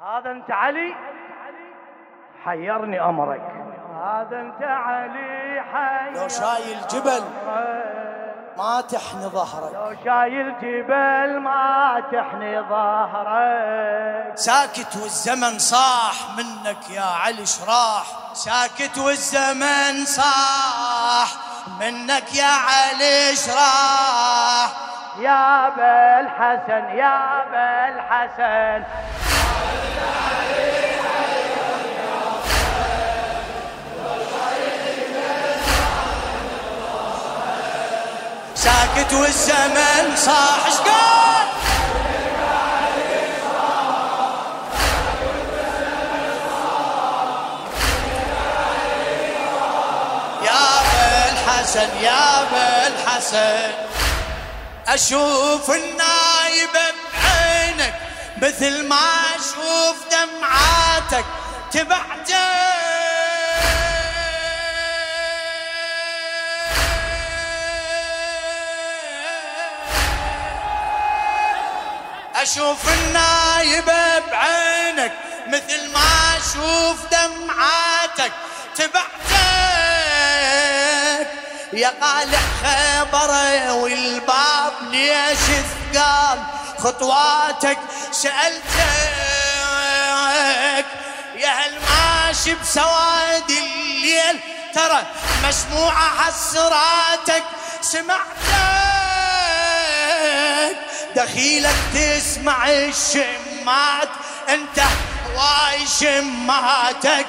هذا انت علي حيرني امرك، هذا انت علي حيرني. لو شايل جبل ما تحني ظهرك، لو شايل جبل ما تحني ظهرك. ساكت والزمن صاح منك يا علي شراح، ساكت والزمن صاح منك يا علي شراح. يا ابا الحسن يا ابا الحسن ساكت والزمن صاح. ايش قال؟ يا ابا الحسن يا ابا الحسن، اشوف النايبه بعينك مثل ما اشوف دمعاتك تبعتك. اشوف النايبه بعينك مثل ما اشوف دمعاتك تبعتك. يا قالع خبره والباب ليش ثقال خطواتك سألتك. يا هل ماشي بسواد الليل ترى مسموعة حسراتك سمعتك. دخيلك تسمع الشمات انت هواي شماتك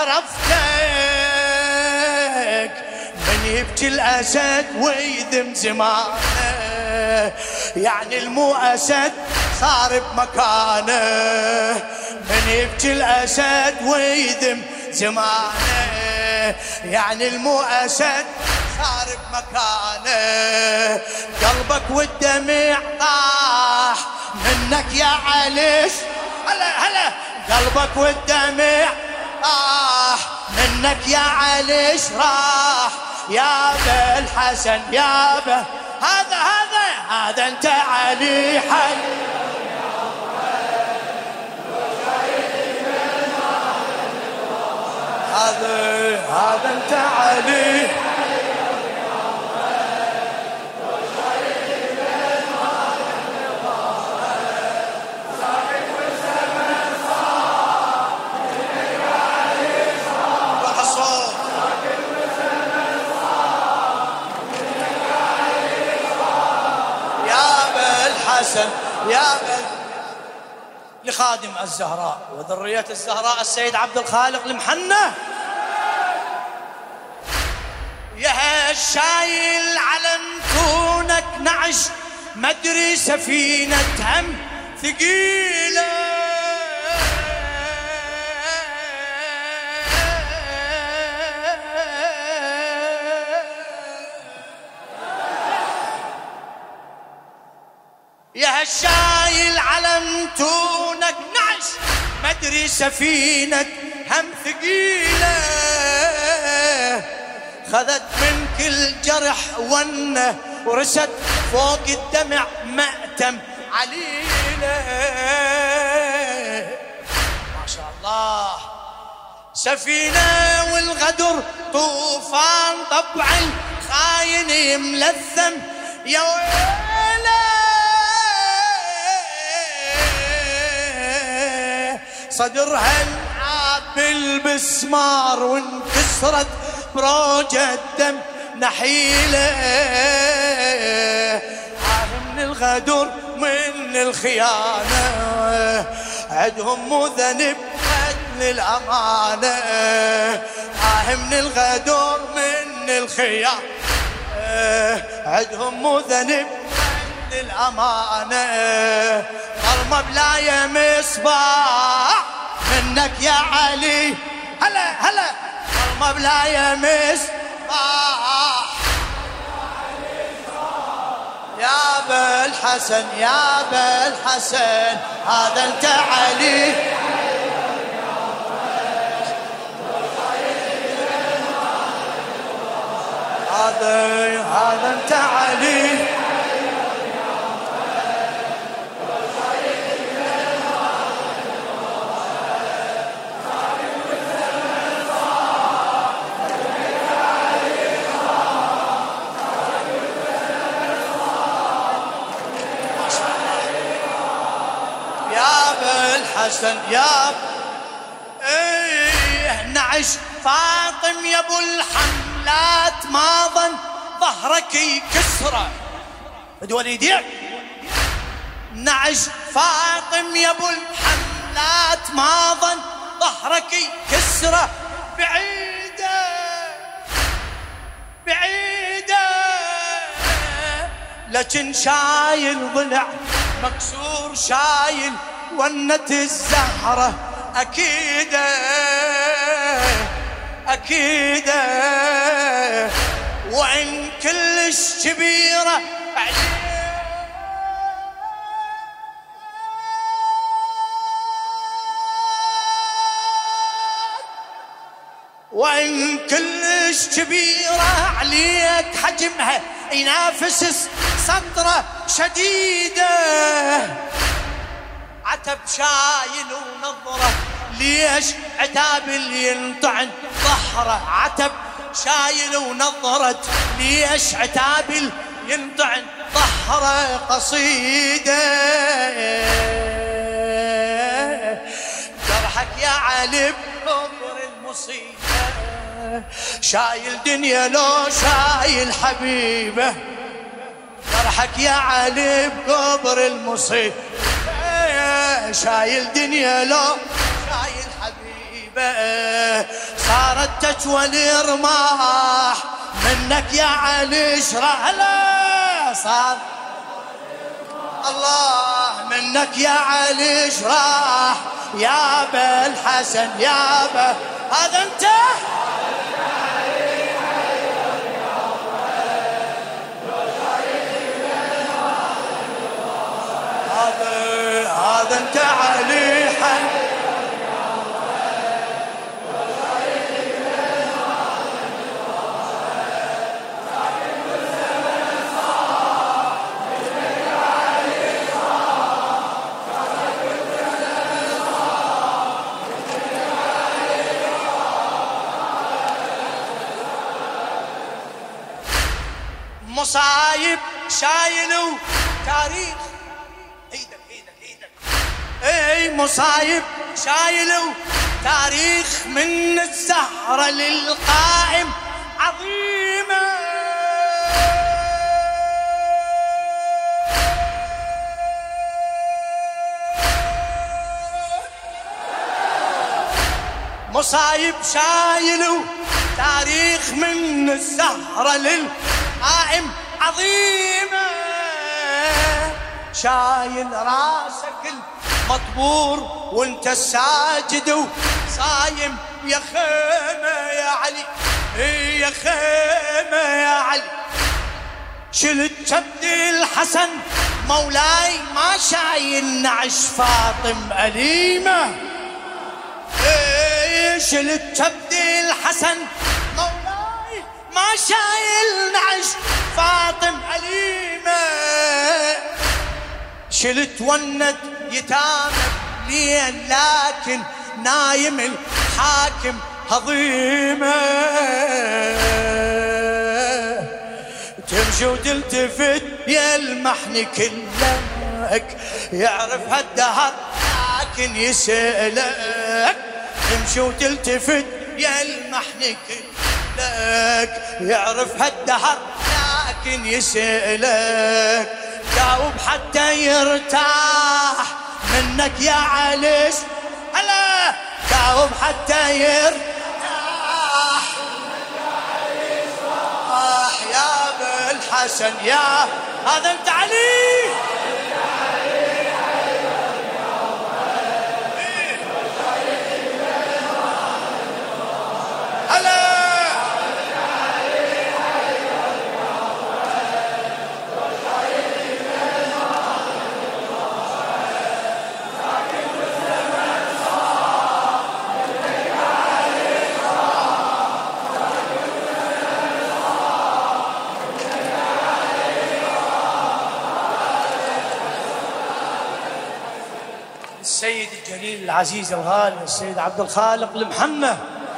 عرفتك. من يبكي الأسد ويذم زمانه يعني المو أسد صار بمكانه. من يبكي الأسد ويذم زمانه يعني المو أسد صار بمكانه. قلبك والدمع طاح منك يا علي. هلا هلا قلبك والدمع طاح منك يا علي راح. يا ابا الحسن يا ابا هذا انت علي حي. هذا انت علي. يا لخادم الزهراء وذرية الزهراء السيد عبد الخالق المحنة. يا الشايل علم كونك نعش مدري سفينة هم ثقيلة. يا الشايل علم تونك نعش مدري سفينة هم ثقيلة. خذت من كل جرح ونه ورست فوق الدمع مأتم علينا. ما شاء الله سفينة والغدر طوفان طبع الخاين ملثم يا ويلي. صدرها انعاد بالبسمار وانكسرت بروجة دم نحيلة. من الغدر من الخيانة عدهم مو ذنب قتل الأمانة. من الغدر من الخيانة عدهم مو ذنب قتل الأمانة. ظلمة بلا مصباح منك يا علي. هلا هلا ظلمة بلا مصباح. يا ابا الحسن يا ابا الحسن هذا انت علي. هذا انت علي. الحسن يا نعش فاطم يا ابو الحملات ما ظن ظهرك يكسره وليدي. نعش فاطم يا ابو الحملات ما ظن ظهرك يكسره بعيده بعيده لكن شايل ضلع مكسور شايل ونة الزهرة أكيدة أكيدة وإن كلش كبيرة وإن كلش كبيرة عليك حجمها ينافس سطرة شديدة عتب شايل ونظرة ليش عتاب اللي ينطعن ظهره عتب شايل ونظرة ليش عتاب اللي ينطعن ظهره قصيدة جرحك يا علي بكبر المصيبة شايل دنيا لو شايل حبيبه جرحك يا علي بكبر المصيبة شايل دنيا لو شايل حبيبه صارت تجوى الرماح منك يا علي شرع لا صار الله منك يا علي شرح يا ابا الحسن يا ابا هذا انت هذا انت علي حن مصايب شايلوا تاريخ اي مصايب شايلوا تاريخ من الزهرة للقائم عظيمة مصايب شايلوا تاريخ من الزهرة للقائم عظيمة شايل راسك مطبور وانت الساجد وصايم يا خيمة يا علي يا خيمة يا علي شلت كبد الحسن مولاي ما شايل نعش فاطم أليمة شلت كبد الحسن مولاي ما شايل نعش فاطم أليمة شلت ونت يتام لين لكن نايم الحاكم هضيمة تمشي وتلتفت يلمحني كلك يعرف هالدهر لكن يسألك تمشي وتلتفت يلمحني كلك يعرف هالدهر لكن يسألك جاوب حتى يرتاح منك يا علي هلا جاوب حتى يرتاح يا ابا الحسن يا هذا انت علي هلا السيد الجليل العزيز الغالي السيد عبد الخالق المحمد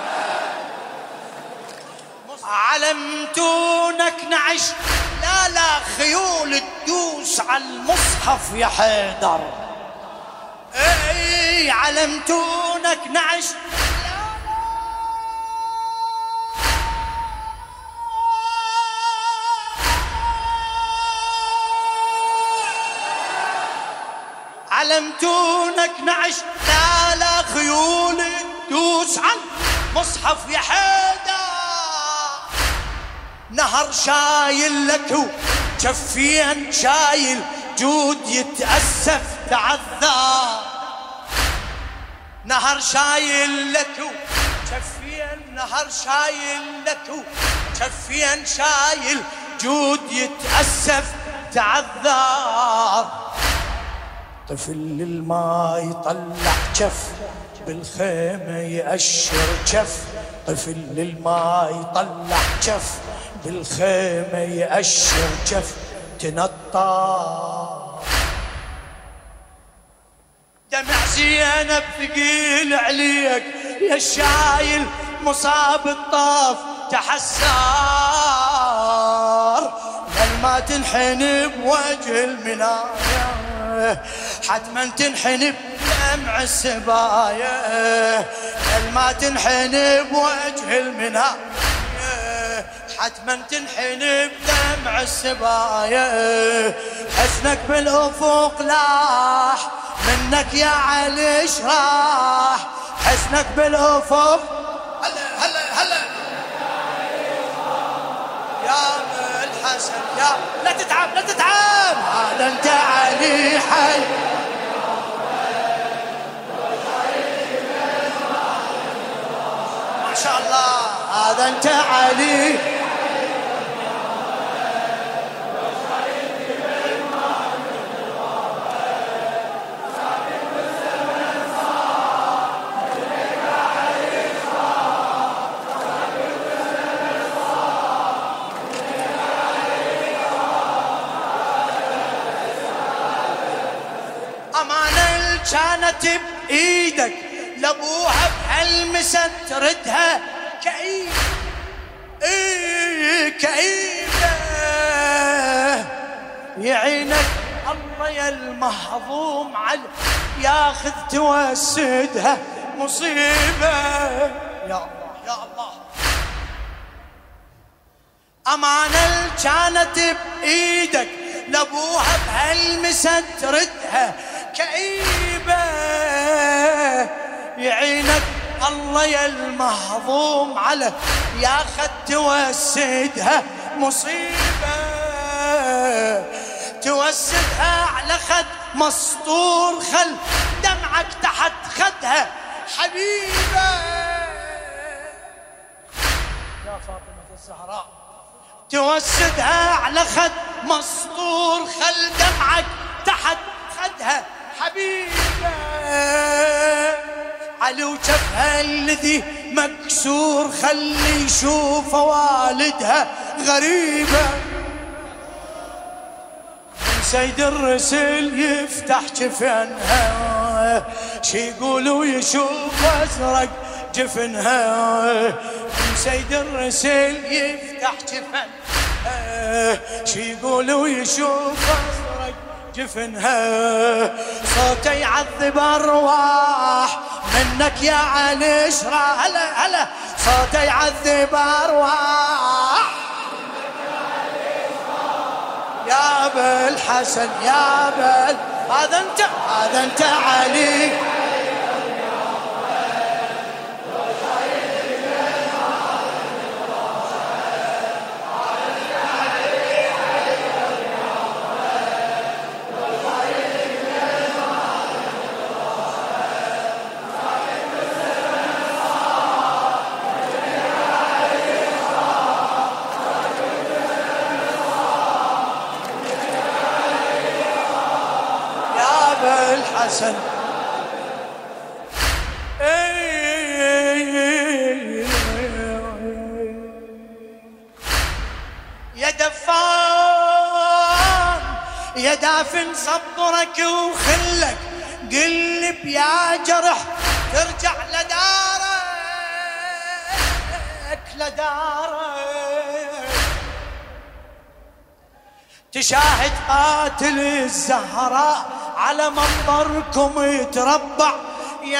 علمتونك نعش لا خيول تدوس على المصحف يا حيدر اي علمتونك نعش علمتونك نعش لا لا خيولي دوس عن مصحف يا حيدر نهر شايل لك وجفين شايل جود يتأسف تعذر نهر شايل لك وجفين نهر شايل لك وجفين شايل جود يتأسف تعذر طفل للما يطلع جف بالخيمة يأشر جف طفل للما يطلع جف بالخيمة يأشر جف تنطى دمع زينب ثقيل عليك يا شايل مصاب الطاف تحسار لما تنحن بوجه المنايا حتما تنحن بدمع السبايا لما تنحن بوجه المنايا حتما تنحن بدمع السبايا حسنك بالأفق لاح منك يا علي شراح حسنك بالأفق هلا هلا هلا يا الحسن يا لا تتعب لا تتعب هذا انت علي حي ما شاء الله هذا انت علي أمانة كانت بإيدك لابوها بهالمسة تردها كئيبة كئيبة يعينك الله يا المهضوم على ياخذ توسدها مصيبة يا الله يا الله أمانة كانت بإيدك لابوها بهالمسة تردها كئيبة يعينك الله يا المهضوم على ياخذ توسدها مصيبة توسدها على خد مسطور خل دمعك تحت خدها حبيبة يا فاطمة الزهراء توسدها على خد مسطور خل دمعك تحت خدها حبيبة على وجهها الذي مكسور خلي يشوف والدها غريبة سيد الرسل يفتح جفنها شي يقولوا يشوف ازرق جفنها سيد الرسل يفتح جفنها شي يقولوا يشوف ازرق جفنها صوته يعذب ارواح منك يا علي شرا هلا هلا صوته يعذب ارواح يا بالحسن يا بال هذا انت علي الحسن يا دفان يا دافن صبرك وخلك قلب يا جرح ترجع لدارك تشاهد قاتل الزهراء على منظركم يتربع يا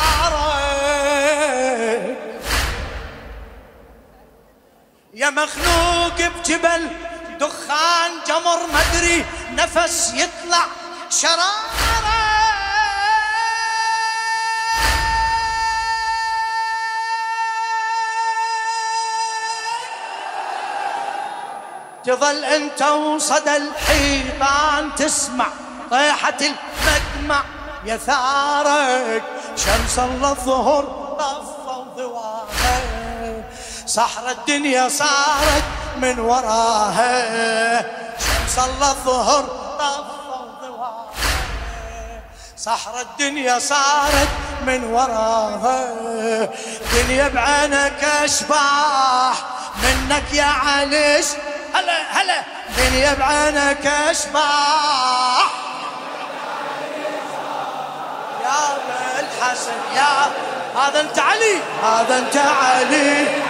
نارك يا مخلوق بجبل دخان جمر مدري نفس يطلع شرارة تظل انت وصدى الحيطان تسمع طيحة المدمع يا ثارك شمس الله الظهر طفوا ضواها صحر الدنيا صارت من وراها شمس الله الظهر طفوا ضواها صحر الدنيا صارت من وراها دنيا بعينك اشباح منك يا عليش هلا هلا دنيا بعينك اشباح يا ابا الحسن يا هذا انت علي هذا انت علي